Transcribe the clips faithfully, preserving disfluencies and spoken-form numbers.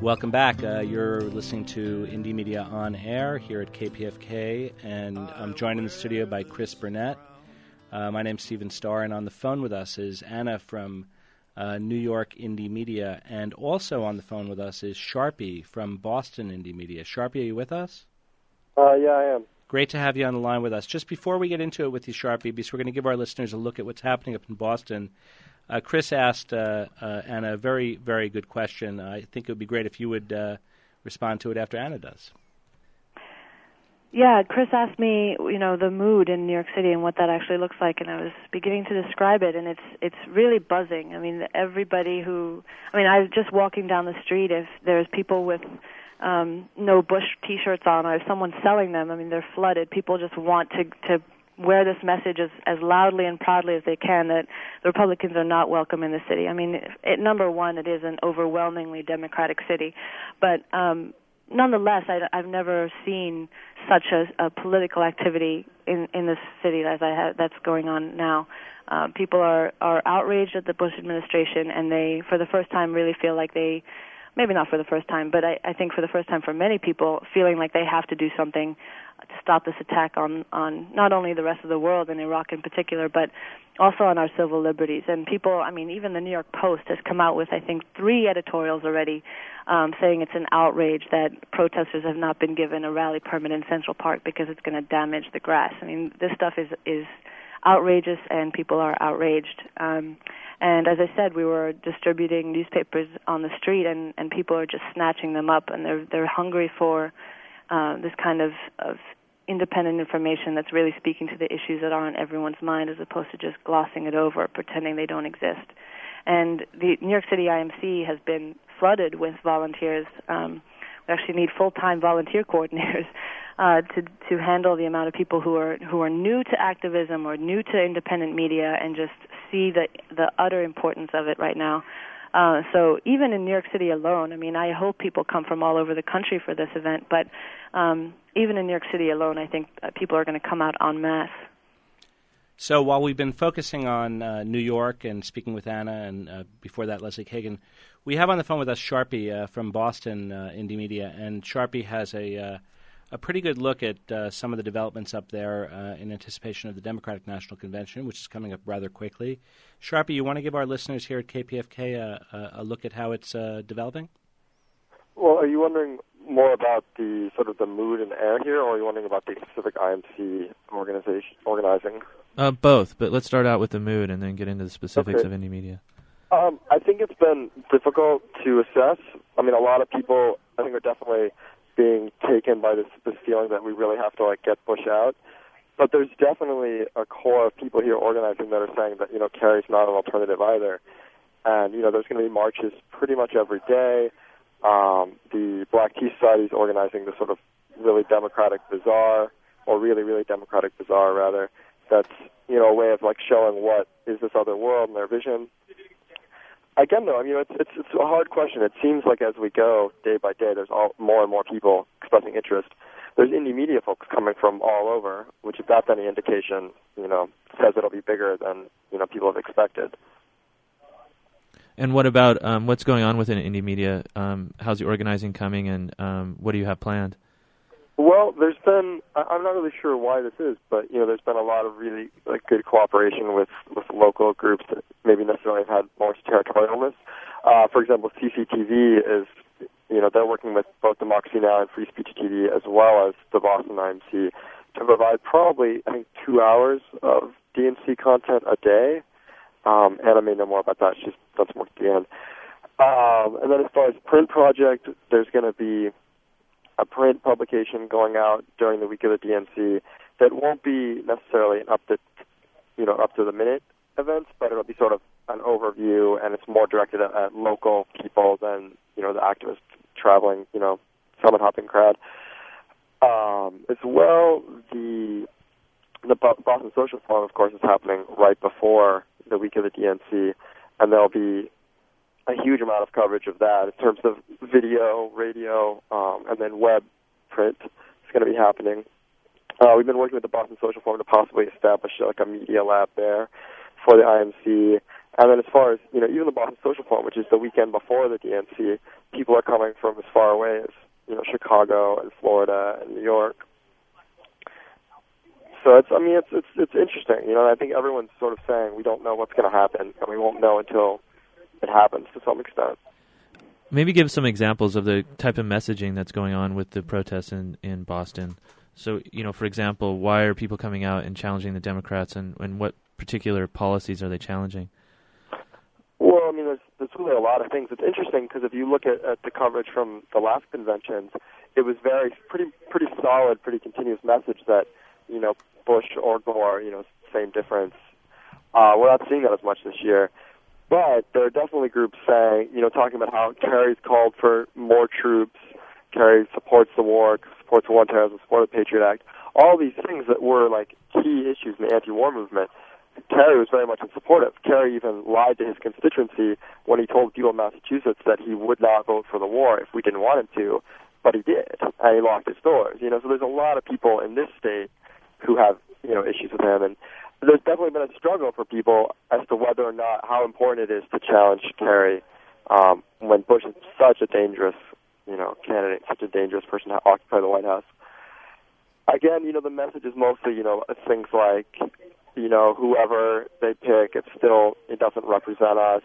Welcome back. Uh, you're listening to Indie Media On Air here at K P F K, and I'm joined in the studio by Chris Burnett. Uh, my name's Stephen Starr, and on the phone with us is Anna from uh, New York Indie Media, and also on the phone with us is Sharpie from Boston Indie Media. Sharpie, are you with us? Uh, yeah, I am. Great to have you on the line with us. Just before we get into it with you, Sharpie, because we're going to give our listeners a look at what's happening up in Boston, Uh, Chris asked uh, uh, Anna a very, very good question. I think it would be great if you would uh, respond to it after Anna does. Yeah, Chris asked me, you know, the mood in New York City and what that actually looks like, and I was beginning to describe it, and it's it's really buzzing. I mean, everybody who, I mean, I was just walking down the street. If there's people with um, no Bush T-shirts on, or if someone's selling them, I mean, they're flooded. People just want to to. wear this message as, as loudly and proudly as they can that the Republicans are not welcome in the city. I mean, it, number one, it is an overwhelmingly Democratic city. But um, nonetheless, I, I've never seen such a, a political activity in, in this city as I have, that's going on now. Uh, people are, are outraged at the Bush administration, and they, for the first time, really feel like they, maybe not for the first time, but I, I think for the first time for many people, feeling like they have to do something to stop this attack on, on not only the rest of the world and Iraq in particular, but also on our civil liberties. And people, I mean, even the New York Post has come out with, I think, three editorials already um, saying it's an outrage that protesters have not been given a rally permit in Central Park because it's going to damage the grass. I mean, this stuff is, is outrageous, and people are outraged. Um, and as I said, we were distributing newspapers on the street, and, and people are just snatching them up, and they're they're hungry for Uh, this kind of, of independent information that's really speaking to the issues that are on everyone's mind, as opposed to just glossing it over, pretending they don't exist. And the New York City I M C has been flooded with volunteers. Um, we actually need full-time volunteer coordinators uh, to to handle the amount of people who are who are new to activism or new to independent media and just see the the utter importance of it right now. Uh, so even in New York City alone, I mean, I hope people come from all over the country for this event, but um, even in New York City alone, I think uh, people are going to come out en masse. So while we've been focusing on uh, New York and speaking with Anna, and uh, before that, Leslie Kagan, we have on the phone with us Sharpie uh, from Boston uh, Indie Media, and Sharpie has a uh, a pretty good look at uh, some of the developments up there uh, in anticipation of the Democratic National Convention, which is coming up rather quickly. Sharpie, you want to give our listeners here at K P F K a, a, a look at how it's uh, developing? Well, are you wondering more about the sort of the mood and air here, or are you wondering about the specific I M C organization organizing? Uh, both, but let's start out with the mood and then get into the specifics okay. of Indie Media. Um, I think it's been difficult to assess. I mean, a lot of people, I think, are definitely being taken by this, this feeling that we really have to, like, get Bush out. But there's definitely a core of people here organizing that are saying that, you know, Kerry's not an alternative either. And, you know, there's going to be marches pretty much every day. Um, the Black Tea Society is organizing this sort of really democratic bazaar, or really, really democratic bazaar, rather, that's, you know, a way of, like, showing what is this other world and their vision. Again, though, I mean, it's, it's it's a hard question. It seems like as we go day by day, there's all, more and more people expressing interest. There's indie media folks coming from all over, which, if that's any indication, you know, says it'll be bigger than, you know, people have expected. And what about um, what's going on within Indie Media? Um, how's the organizing coming, and um, what do you have planned? Well, there's been, I'm not really sure why this is, but, you know, there's been a lot of really, like, good cooperation with, with local groups that maybe necessarily have had more territorialness. Uh, for example, C C T V is, you know, they're working with both Democracy Now! And Free Speech T V as well as the Boston I M C to provide probably, I think, two hours of D N C content a day. Um, Anna may know more about that. She's done some work at the end. Um, and then as far as print project, there's going to be a print publication going out during the week of the D N C that won't be necessarily an up to, you know, up to the minute events, but it'll be sort of an overview, and it's more directed at, at local people than, you know, the activists traveling, you know, summit hopping crowd. Um, as well, the the Boston Social Forum, of course, is happening right before the week of the D N C, and there'll be a huge amount of coverage of that in terms of video, radio, um, and then web print. It's going to be happening. Uh, we've been working with the Boston Social Forum to possibly establish like a media lab there for the I M C, And then as far as, you know, even the Boston Social Forum, which is the weekend before the D N C, people are coming from as far away as, you know, Chicago and Florida and New York. So it's, I mean, it's it's it's interesting. You know, I think everyone's sort of saying we don't know what's going to happen, and we won't know until it happens to some extent. Maybe give some examples of the type of messaging that's going on with the protests in, in Boston. So, you know, for example, why are people coming out and challenging the Democrats, and, and what particular policies are they challenging? Well, I mean, there's, there's really a lot of things. It's interesting because if you look at, at the coverage from the last conventions, it was very pretty pretty solid, pretty continuous message that, you know, Bush or Gore, you know, same difference. Uh, we're not seeing that as much this year. But there are definitely groups saying, you know, talking about how Kerry's called for more troops, Kerry supports the war, supports war on terrorism, supports the Patriot Act. All these things that were, like, key issues in the anti-war movement, Kerry was very much in support of. Kerry even lied to his constituency when he told people in Massachusetts that he would not vote for the war if we didn't want him to, but he did, and he locked his doors. You know, so there's a lot of people in this state who have, you know, issues with him, and there's definitely been a struggle for people as to whether or not how important it is to challenge Kerry um, when Bush is such a dangerous, you know, candidate, such a dangerous person to occupy the White House. Again, you know, the message is mostly, you know, things like, you know, whoever they pick, it still it doesn't represent us.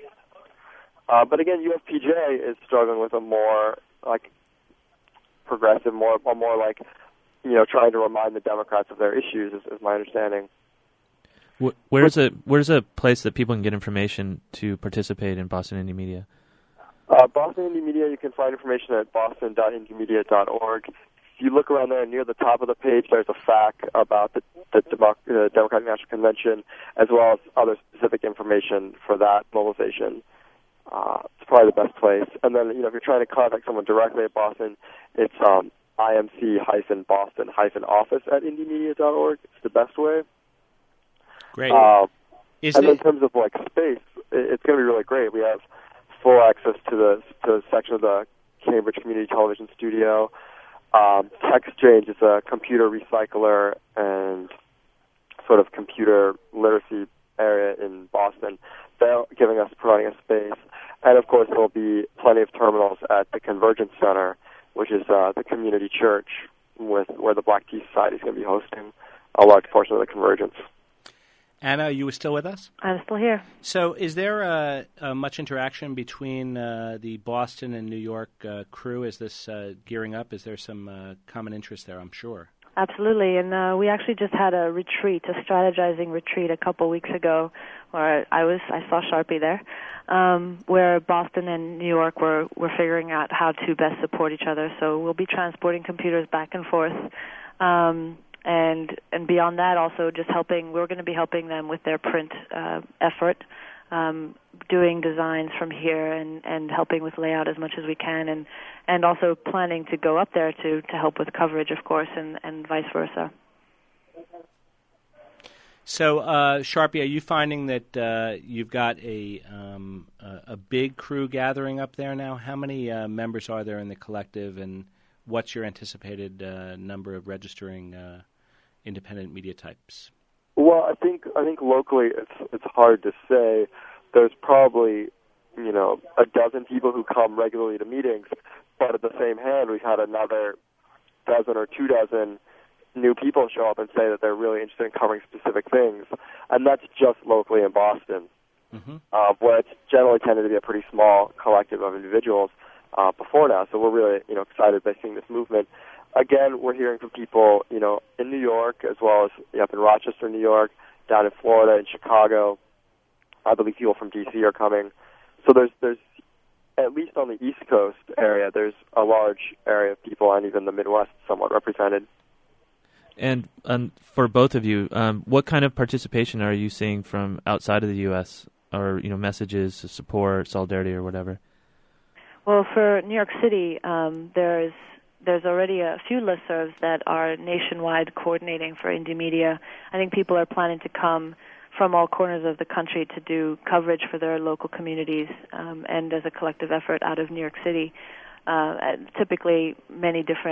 Uh, but again, U S P J is struggling with a more like progressive, more, a more like, you know, trying to remind the Democrats of their issues, is, is my understanding. Where's a where's a place that people can get information to participate in Boston Indie Media? Uh, Boston Indie Media, you can find information at boston dot indie media dot org. If you look around there, near the top of the page, there's a fact about the, the Demo- uh, Democratic National Convention, as well as other specific information for that mobilization. Uh, it's probably the best place. And then, you know, if you're trying to contact someone directly at Boston, it's um, I M C Boston office at indie media dot org. It's the best way. Great. Uh, Is and it... in terms of like space, it's going to be really great. We have full access to the to the section of the Cambridge Community Television Studio. Um, TechXchange is a computer recycler and sort of computer literacy area in Boston. They're giving us, providing us space. And of course, there'll be plenty of terminals at the Convergence Center, which is uh, the community church with where the Black Tea Society is going to be hosting a large portion of the Convergence. Anna, are you still with us? I'm still here. So is there uh, uh, much interaction between uh, the Boston and New York uh, crew? Is this uh, gearing up? Is there some uh, common interest there, I'm sure? Absolutely, and uh, we actually just had a retreat, a strategizing retreat a couple weeks ago, where I was, I saw Sharpie there, um, where Boston and New York were, were figuring out how to best support each other. So we'll be transporting computers back and forth. Um, And and beyond that, also just helping. We're going to be helping them with their print uh, effort, um, doing designs from here and, and helping with layout as much as we can, and and also planning to go up there to, to help with coverage, of course, and, and vice versa. So, uh, Sharpie, are you finding that uh, you've got a, um, a a big crew gathering up there now? How many uh, members are there in the collective, and what's your anticipated uh, number of registering uh, independent media types? Well, I think I think locally it's it's hard to say. There's probably, you know, a dozen people who come regularly to meetings, but at the same hand, we've had another dozen or two dozen new people show up and say that they're really interested in covering specific things, and that's just locally in Boston, mm-hmm. uh, where it's generally tended to be a pretty small collective of individuals uh, before now. So we're really, you know, excited by seeing this movement. Again, we're hearing from people, you know, in New York as well as you know, up in Rochester, New York, down in Florida, in Chicago. I believe people from D C are coming. So there's, there's at least on the East Coast area, there's a large area of people, and even the Midwest somewhat represented. And um, for both of you, um, what kind of participation are you seeing from outside of the U S, or you know, messages, support, solidarity, or whatever? Well, for New York City, um, there's There's already a few listservs that are nationwide coordinating for indie media. I think people are planning to come from all corners of the country to do coverage for their local communities um, and as a collective effort out of New York City. Uh, typically, many different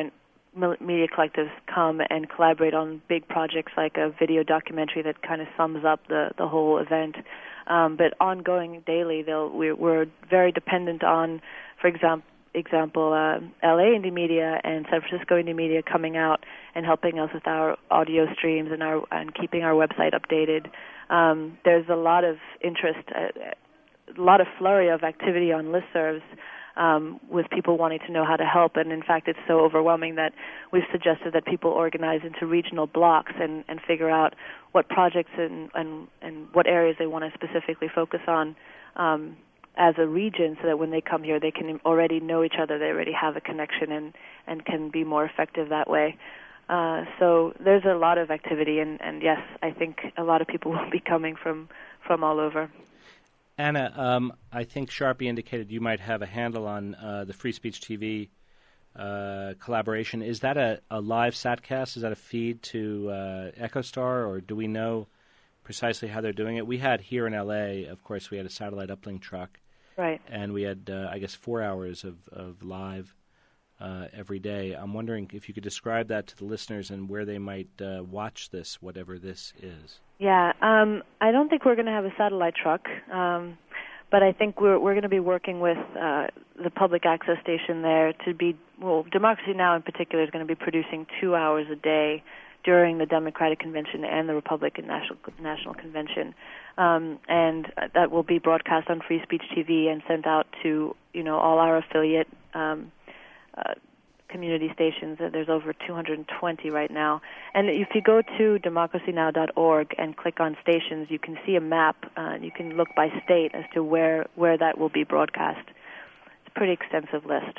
media collectives come and collaborate on big projects like a video documentary that kind of sums up the, the whole event. Um, but ongoing daily, they'll, we're, we're very dependent on, for example, example uh, L A Indie Media and San Francisco Indie Media coming out and helping us with our audio streams and our and keeping our website updated. Um, there's a lot of interest, uh, a lot of flurry of activity on listservs um, with people wanting to know how to help. And in fact, it's so overwhelming that we've suggested that people organize into regional blocks and, and figure out what projects and, and, and what areas they want to specifically focus on um, as a region, so that when they come here, they can already know each other. They already have a connection and, and can be more effective that way. Uh, so there's a lot of activity, and, and yes, I think a lot of people will be coming from, from all over. Anna, um, I think Sharpie indicated you might have a handle on uh, the Free Speech T V uh, collaboration. Is that a, a live satcast? Is that a feed to uh, EchoStar, or do we know precisely how they're doing it? We had here in L A, of course, we had a satellite uplink truck. Right. And we had, uh, I guess, four hours of, of live uh, every day. I'm wondering if you could describe that to the listeners and where they might uh, watch this, whatever this is. Yeah, um, I don't think we're going to have a satellite truck, um, but I think we're we're going to be working with uh, the public access station there to be, well, Democracy Now! In particular is going to be producing two hours a day during the Democratic Convention and the Republican National National Convention, um, and that will be broadcast on Free Speech T V and sent out to, you know, all our affiliate um, uh, community stations. There's over two hundred twenty right now. And if you go to democracy now dot org and click on stations, you can see a map. Uh, you can look by state as to where, where that will be broadcast. It's a pretty extensive list.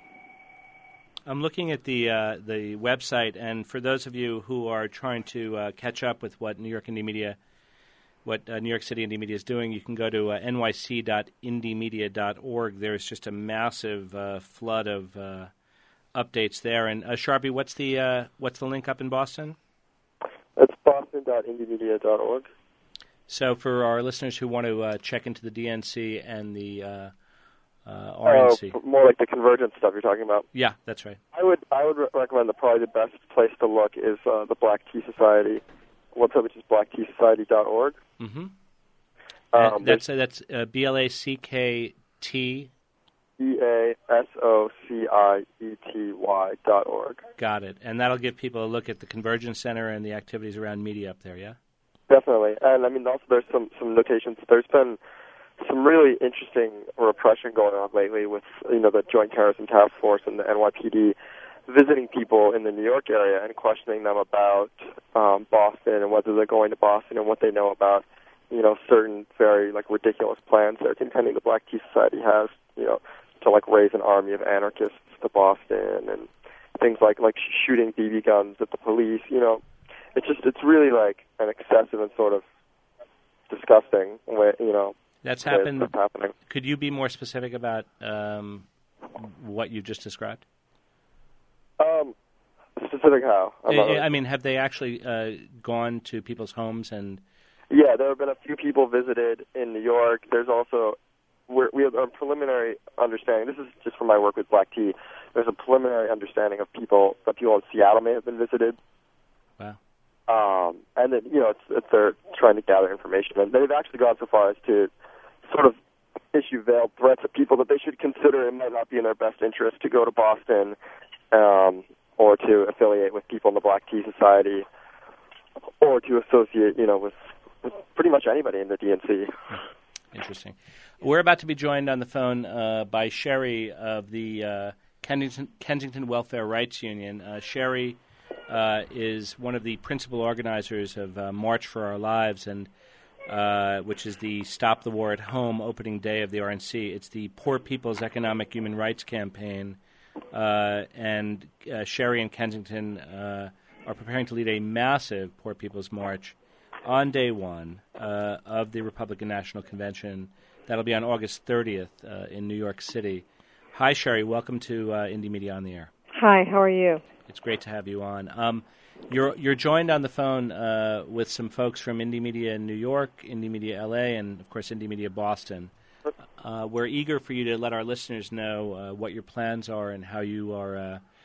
I'm looking at the uh, the website, and for those of you who are trying to uh, catch up with what New York Indie Media, what uh, New York City Indie Media is doing, you can go to uh, N Y C dot indie media dot org. There's just a massive uh, flood of uh, updates there. And uh, Sharpie, what's the uh, what's the link up in Boston? It's boston dot indie media dot org. So for our listeners who want to uh, check into the D N C and the uh, uh, R N C, oh, more like the convergence stuff you're talking about. Yeah, that's right. I would I would re- recommend that probably the best place to look is uh, the Black Tea Society website, which is black tea society dot org. Mm-hmm. Um, that's uh, that's uh, B L A C K T. E A S O C I E T Y dot org. Got it. And that'll give people a look at the Convergence Center and the activities around media up there, yeah? Definitely. And, I mean, also there's some, some notations. There's been some really interesting repression going on lately with, you know, the Joint Terrorism Task Force and the N Y P D visiting people in the New York area and questioning them about um, Boston and whether they're going to Boston and what they know about, you know, certain very, like, ridiculous plans they're contending the Black Tea Society has, you know, to like raise an army of anarchists to Boston and things like like shooting B B guns at the police. You know, it's just it's really like an excessive and sort of disgusting way. You know, that's happened. That's happening. Could you be more specific about um, what you just described? Um, specific how? I, really I mean, have they actually uh, gone to people's homes and? Yeah, there have been a few people visited in New York. There's also We're, we have a preliminary understanding. This is just from my work with Black Tea. There's a preliminary understanding of people that people in Seattle may have been visited. Wow. Um, and then, you know, it's, it's they're trying to gather information. And they've actually gone so far as to sort of issue veiled threats at people that they should consider it might not be in their best interest to go to Boston um, or to affiliate with people in the Black Tea Society or to associate, you know, with, with pretty much anybody in the D N C. Interesting. We're about to be joined on the phone uh, by Sherry of the uh, Kensington, Kensington Welfare Rights Union. Uh, Sherry uh, is one of the principal organizers of uh, March for Our Lives, and uh, which is the Stop the War at Home opening day of the R N C. It's the Poor People's Economic Human Rights Campaign, uh, and uh, Sherry and Kensington uh, are preparing to lead a massive Poor People's March on day one uh, of the Republican National Convention. That'll be on August thirtieth uh, in New York City. Hi, Sherry. Welcome to uh, Indie Media on the Air. Hi. How are you? It's great to have you on. Um, you're you're joined on the phone uh, with some folks from Indie Media in New York, Indie Media L A, and of course Indie Media Boston. Uh, we're eager for you to let our listeners know uh, what your plans are and how you are uh,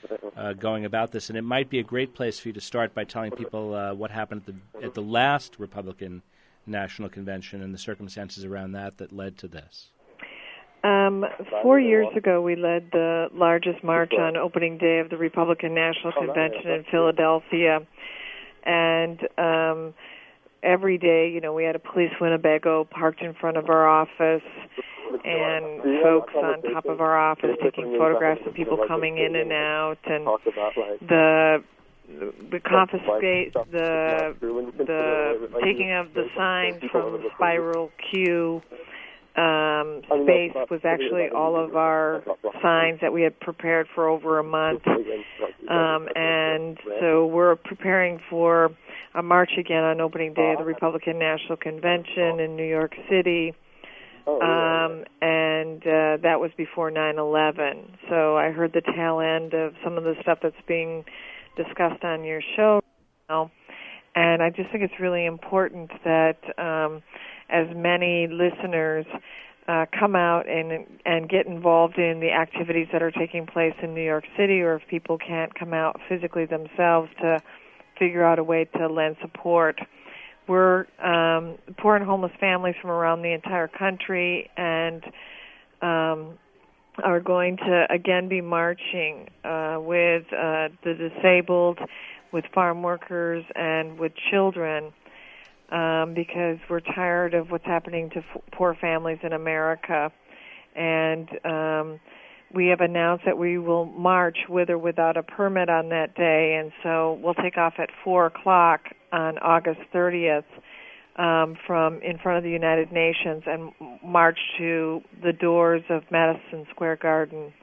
uh, going about this. And it might be a great place for you to start by telling people uh, what happened at the, at the last Republican National Convention and the circumstances around that that led to this. Um, four years ago, we led the largest march on opening day of the Republican National Convention in Philadelphia. And um, every day, you know, we had a police Winnebago parked in front of our office and folks on top of our office taking photographs of people coming in and out, and the the confiscate the the taking of the signs from Spiral Q um, space was actually all of our signs that we had prepared for over a month, um, and so we're preparing for a march again on opening day of the Republican National Convention in New York City. Um, and uh, that was before nine eleven. So I heard the tail end of some of the stuff that's being discussed on your show now. And I just think it's really important that um, as many listeners uh, come out and and get involved in the activities that are taking place in New York City, or if people can't come out physically themselves, to figure out a way to lend support. We're um, poor and homeless families from around the entire country, and um, are going to again be marching uh, with uh, the disabled, with farm workers, and with children, um, because we're tired of what's happening to f- poor families in America. And um, we have announced that we will march with or without a permit on that day, and so we'll take off at four o'clock on August thirtieth um, from in front of the United Nations and march to the doors of Madison Square Garden.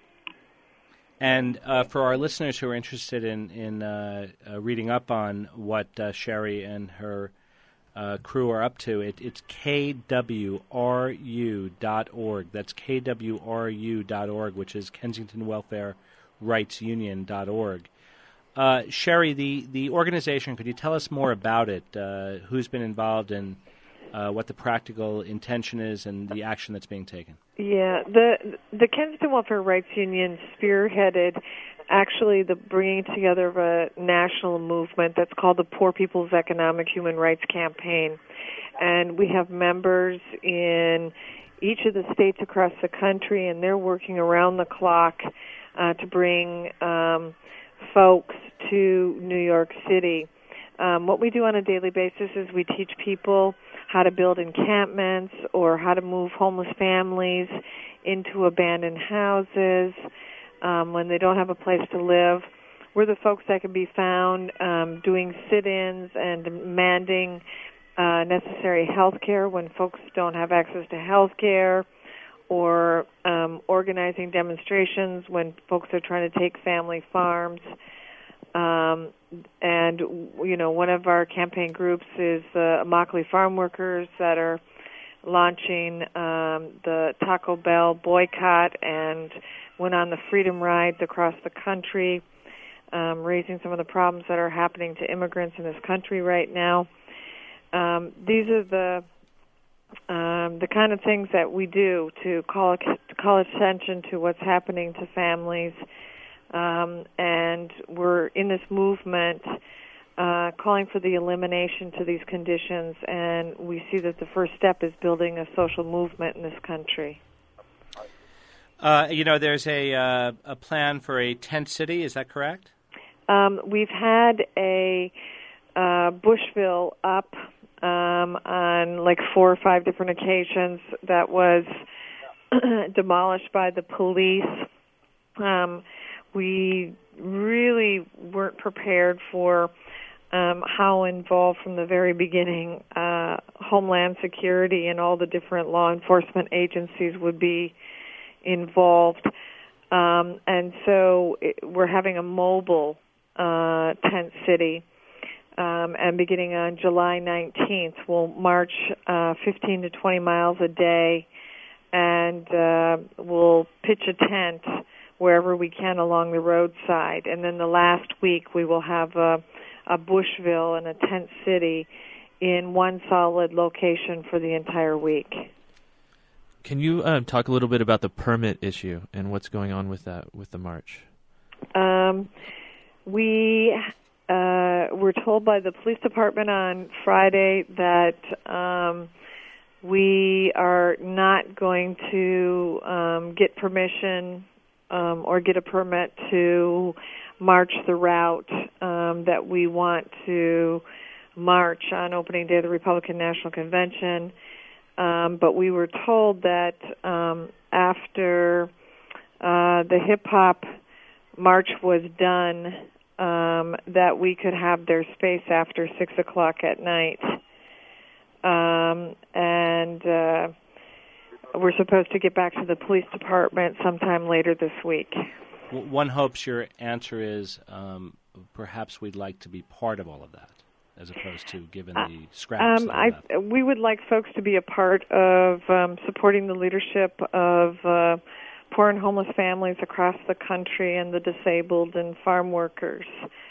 And uh, for our listeners who are interested in, in uh, uh, reading up on what uh, Sherry and her uh, crew are up to, it, it's K W R U dot org. That's K W R U dot org, which is Kensington Welfare Rights Union dot org. Uh, Sherry, the, the organization, could you tell us more about it? Uh, who's been involved and uh, what the practical intention is and the action that's being taken? Yeah, the the Kensington Welfare Rights Union spearheaded actually the bringing together of a national movement that's called the Poor People's Economic Human Rights Campaign. And we have members in each of the states across the country, and they're working around the clock uh, to bring um, folks to New York City. Um, what we do on a daily basis is we teach people how to build encampments or how to move homeless families into abandoned houses um, when they don't have a place to live. We're the folks that can be found um, doing sit-ins and demanding uh, necessary health care when folks don't have access to health care, or um, organizing demonstrations when folks are trying to take family farms. Um, and, you know, one of our campaign groups is the Immokalee Farm Workers that are launching um, the Taco Bell boycott and went on the freedom rides across the country, um, raising some of the problems that are happening to immigrants in this country right now. Um, these are the um, the kind of things that we do to call to call attention to what's happening to families. Um, and we're in this movement uh, calling for the elimination to these conditions, and we see that the first step is building a social movement in this country. Uh, you know, there's a uh, a plan for a tent city, is that correct? Um, we've had a uh, Bushville up um, on like four or five different occasions that was demolished by the police. Um, we really weren't prepared for um, how involved from the very beginning uh, Homeland Security and all the different law enforcement agencies would be involved. Um, and so it, we're having a mobile uh, tent city. Um, and beginning on July nineteenth, we'll march uh, fifteen to twenty miles a day, and uh, we'll pitch a tent wherever we can along the roadside. And then the last week we will have a, a Bushville and a tent city in one solid location for the entire week. Can you uh, talk a little bit about the permit issue and what's going on with that, with the march? Um, we uh, were told by the police department on Friday that um, we are not going to um, get permission um, or get a permit to march the route um, that we want to march on opening day of the Republican National Convention. Um, but we were told that um, after uh, the hip-hop march was done, um, that we could have their space after six o'clock at night. Um, and uh, we're supposed to get back to the police department sometime later this week. One hopes your answer is um, perhaps we'd like to be part of all of that, as opposed to given the scraps. Um, I, we would like folks to be a part of um, supporting the leadership of uh, poor and homeless families across the country and the disabled and farm workers.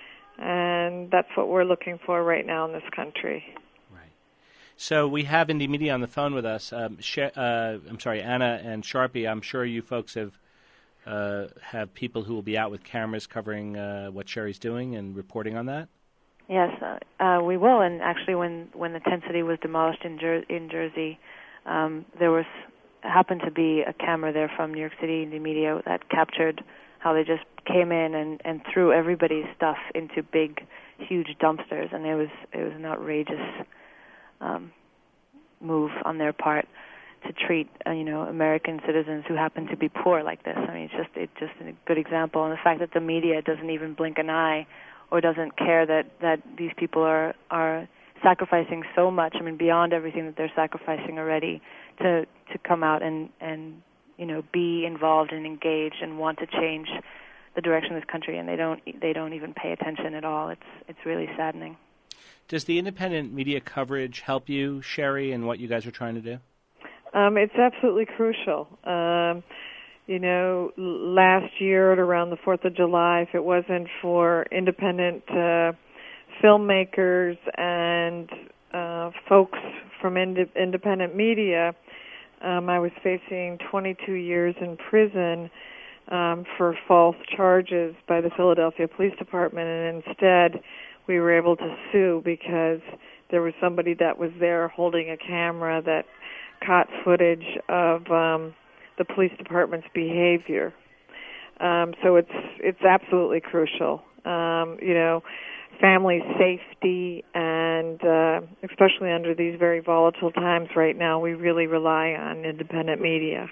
And that's what we're looking for right now in this country. Right. So we have Indie Media on the phone with us. Um, Sh- uh, I'm sorry, Anna and Sharpie, I'm sure you folks have uh, have people who will be out with cameras covering uh, what Sherry's doing and reporting on that? Yes, uh, uh, we will. And actually, when, when the tent city was demolished in, Jer- in Jersey, um, there was happened to be a camera there from New York City Indie Media that captured how they just came in and, and threw everybody's stuff into big, huge dumpsters, and it was it was an outrageous um, move on their part to treat uh, you know American citizens who happen to be poor like this. I mean, it's just it's just a good example, and the fact that the media doesn't even blink an eye or doesn't care that, that these people are are sacrificing so much. I mean, beyond everything that they're sacrificing already to to come out and and you know be involved and engaged and want to change the direction of this country, and they don't they don't even pay attention at all. It's it's really saddening. Does the independent media coverage help you, Sherry, in what you guys are trying to do? Um, it's absolutely crucial. Um, you know, last year at around the fourth of July, if it wasn't for independent uh, filmmakers and uh, folks from ind- independent media, um, I was facing twenty-two years in prison um, for false charges by the Philadelphia Police Department, and instead we were able to sue because there was somebody that was there holding a camera that caught footage of um, the police department's behavior. Um, so it's it's absolutely crucial. Um, you know, family safety, and uh, especially under these very volatile times right now, we really rely on independent media.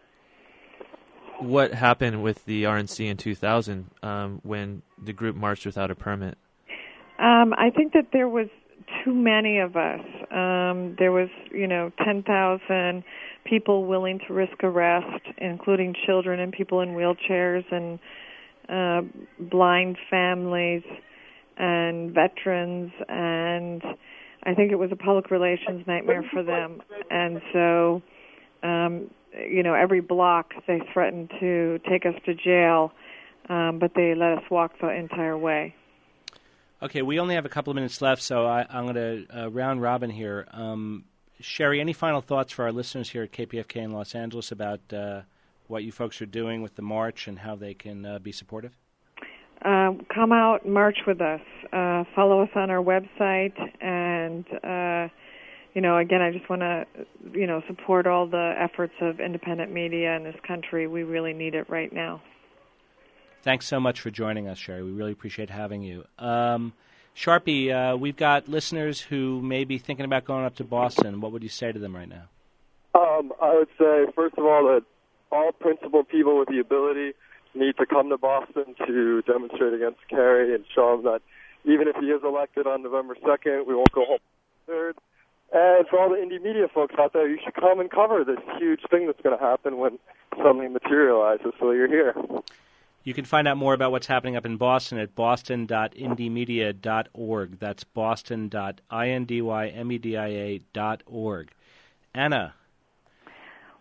What happened with the R N C in two thousand um, when the group marched without a permit? Um, I think that there was too many of us. Um, there was, you know, ten thousand people willing to risk arrest, including children and people in wheelchairs and uh, blind families and veterans, and I think it was a public relations nightmare for them. And so, um, you know, every block they threatened to take us to jail, um, but they let us walk the entire way. Okay, we only have a couple of minutes left, so I, I'm going to uh, round robin here. Um, Sherry, any final thoughts for our listeners here at K P F K in Los Angeles about uh, what you folks are doing with the march and how they can uh, be supportive? Uh, come out and march with us. Uh, follow us on our website, and uh, you know, again, I just want to, you know, support all the efforts of independent media in this country. We really need it right now. Thanks so much for joining us, Sherry. We really appreciate having you. Um, Sharpie, uh, we've got listeners who may be thinking about going up to Boston. What would you say to them right now? Um, I would say, first of all, that all principled people with the ability need to come to Boston to demonstrate against Kerry and show him that even if he is elected on November second, we won't go home third. And for all the indie media folks out there, you should come and cover this huge thing that's going to happen when something materializes, so you're here. You can find out more about what's happening up in Boston at boston dot indie media dot org. That's boston dot indymedia dot org. Anna?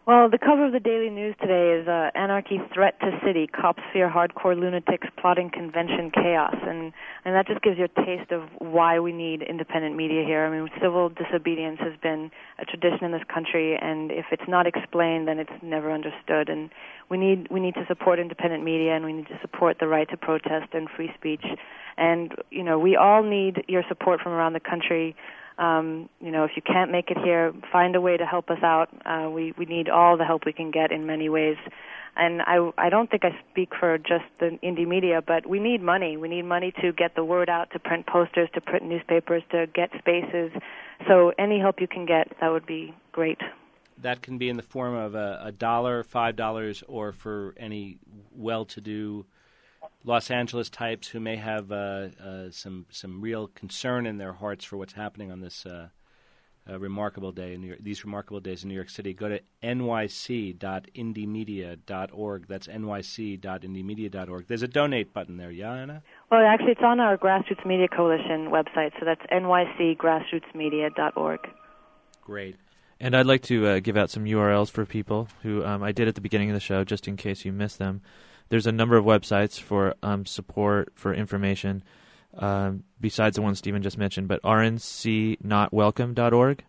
Well, the cover of the Daily News today is uh, Anarchy Threat to City, Cops Fear Hardcore Lunatics Plotting Convention Chaos. And, and that just gives you a taste of why we need independent media here. I mean, civil disobedience has been a tradition in this country, and if it's not explained, then it's never understood. And we need, we need to support independent media, and we need to support the right to protest and free speech. And, you know, we all need your support from around the country. Um, you know, if you can't make it here, find a way to help us out. Uh, we, we need all the help we can get in many ways. And I, I don't think I speak for just the indie media, but we need money. We need money to get the word out, to print posters, to print newspapers, to get spaces. So any help you can get, that would be great. That can be in the form of a, a dollar, five dollars, or for any well-to-do Los Angeles types who may have uh, uh, some some real concern in their hearts for what's happening on this uh, uh, remarkable day in New York, these remarkable days in New York City. Go to N Y C dot indie media dot org. That's N Y C dot indie media dot org. There's a donate button there, yeah, Anna? Well, actually, it's on our Grassroots Media Coalition website, so that's N Y C grassroots media dot org. Great. And I'd like to uh, give out some U R Ls for people who um, I did at the beginning of the show, just in case you missed them. There's a number of websites for um, support, for information, um, besides the one Stephen just mentioned, but R N C not welcome dot org.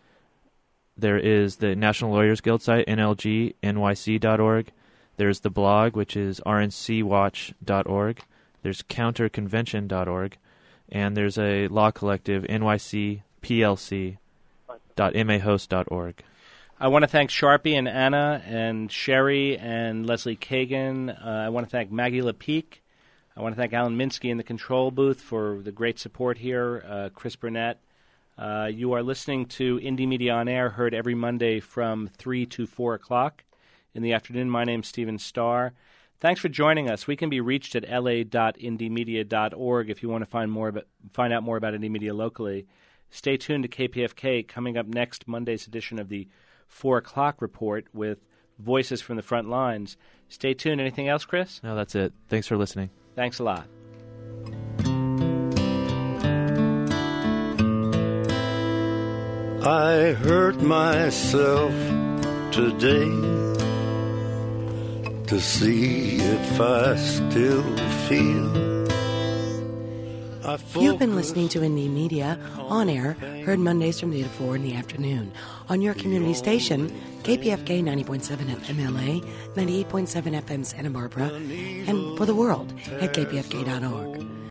There is the National Lawyers Guild site, N L G N Y C dot org. There's the blog, which is R N C watch dot org. There's counter convention dot org. And there's a law collective, N Y C P L C dot M A host dot org. I want to thank Sharpie and Anna and Sherry and Leslie Kagan. Uh, I want to thank Maggie Lepeak. I want to thank Alan Minsky in the control booth for the great support here, uh, Chris Burnett. Uh, you are listening to Indie Media on Air, heard every Monday from three to four o'clock in the afternoon. My name's Stephen Starr. Thanks for joining us. We can be reached at L A dot indie media dot org if you want to find more about, find out more about indie media locally. Stay tuned to K P F K. Coming up next, Monday's edition of the four o'clock report with voices from the front lines. Stay tuned. Anything else, Chris? No, that's it. Thanks for listening. Thanks a lot. I hurt myself today to see if I still feel. You've been listening to Indie Media on air, heard Mondays from three to four in the afternoon on your community station, K P F K ninety point seven F M L A, ninety-eight point seven F M Santa Barbara, and for the world at K P F K dot org.